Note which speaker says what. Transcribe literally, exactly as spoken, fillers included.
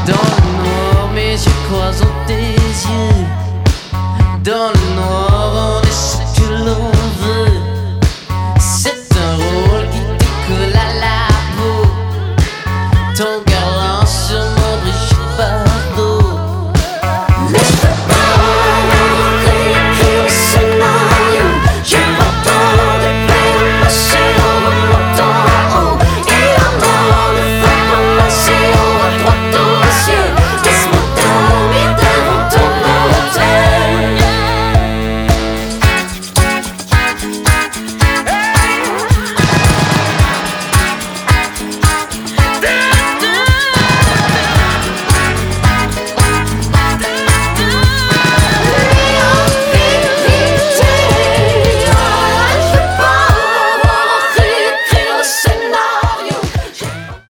Speaker 1: Dans le noir, mes yeux croisent tes yeux. Dans le noir.